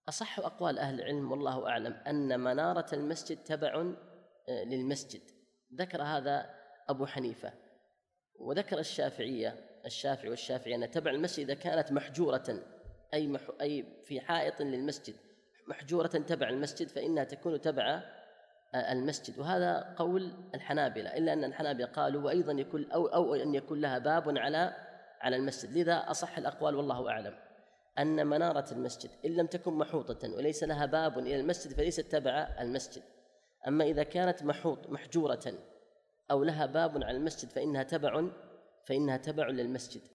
أصح أقوال أهل العلم والله أعلم أن منارة المسجد تبع للمسجد، ذكر هذا أبو حنيفة، وذكر الشافعي والشافعية أن تبع المسجد إذا كانت محجورة أي في حائط للمسجد محجورة تبع المسجد فإنها تكون تبع المسجد، وهذا قول الحنابلة، إلا أن الحنابلة قالوا وأيضا يكون أو أن يكون لها باب على المسجد. لذا أصح الأقوال والله أعلم أن منارة المسجد إن لم تكن محوطة وليس لها باب إلى المسجد فليست تبع المسجد، أما إذا كانت محجورة أو لها باب على المسجد فإنها تبع للمسجد.